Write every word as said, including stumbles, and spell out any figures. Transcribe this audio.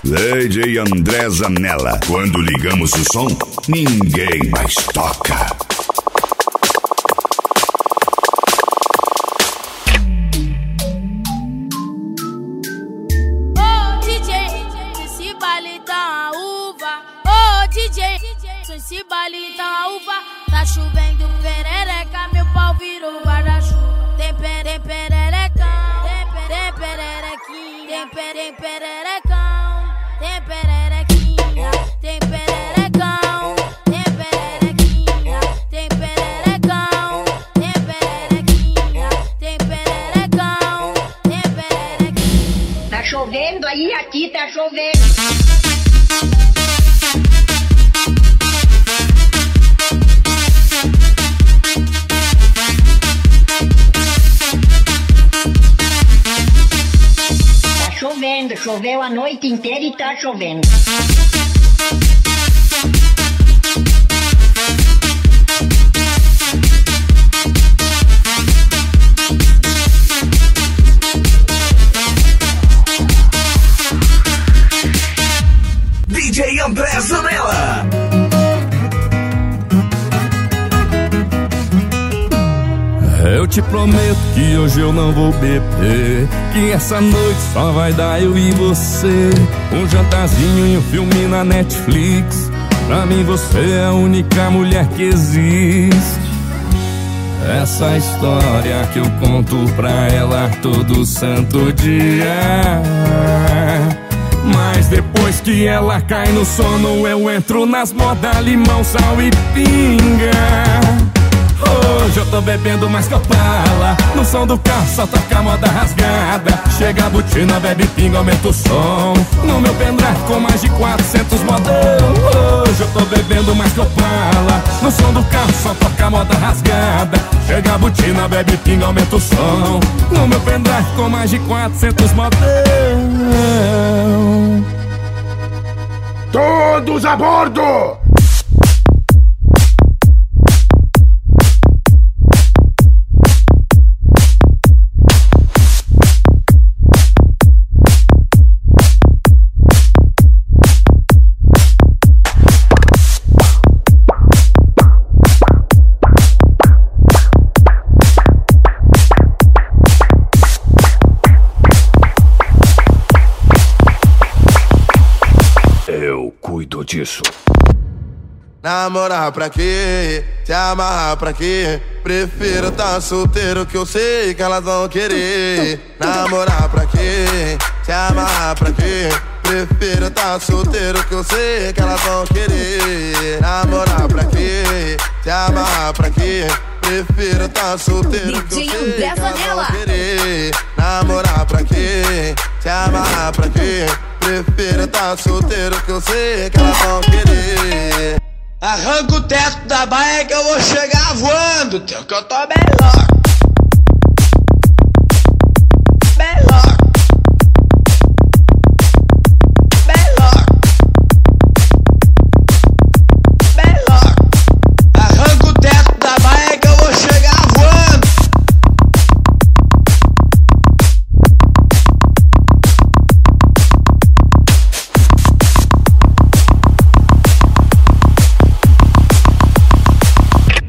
D J André Zanella. Quando ligamos o som, ninguém mais toca. Ô D J, esse baile tá uma uva. Ô D J, esse baile tá uma uva. Tá chovendo perereca, meu pau virou guarda-chuva. Tem pere, pererecão, tem pere, pererequinha, tem pere, pererecão, tem pererequinha, tem pererecão, tem pererequinha, tem pererecão, tem pererequinha, tem pererecão, tem pererequinha. Tá chovendo aí, aqui tá chovendo. Chovendo, choveu a noite inteira e tá chovendo. D J André Zanella. Eu te prometo que hoje eu não vou beber, que essa noite só vai dar eu e você. Um jantarzinho e um filme na Netflix. Pra mim você é a única mulher que existe. Essa história que eu conto pra ela todo santo dia. Mas depois que ela cai no sono, eu entro nas modas limão, sal e pinga. Hoje eu tô bebendo mais Copala. No som do carro só toca moda rasgada. Chega a botina, bebe pinga, aumenta o som. No meu pendrive com mais de quatrocentos modão. Hoje eu tô bebendo mais Copala. No som do carro só toca moda rasgada. Chega a botina, bebe pinga, aumenta o som. No meu pendrive com mais de quatrocentos modão. Todos a bordo! Eu cuido disso. Namorar pra quê? Se amarrar pra quê? Prefiro tá solteiro que eu sei que elas vão querer. Namorar pra quê? Se amarrar pra quê? Prefiro tá solteiro que eu sei que elas vão querer. Namorar pra quê? Se amarrar pra quê? Prefiro tá solteiro que eu sei que elas vão querer. Namorar pra quê? Se amarrar pra quê? Prefiro tá solteiro que eu sei que elas vão querer. Arranca o teto da baia que eu vou chegar voando, teu que eu tô bem louco.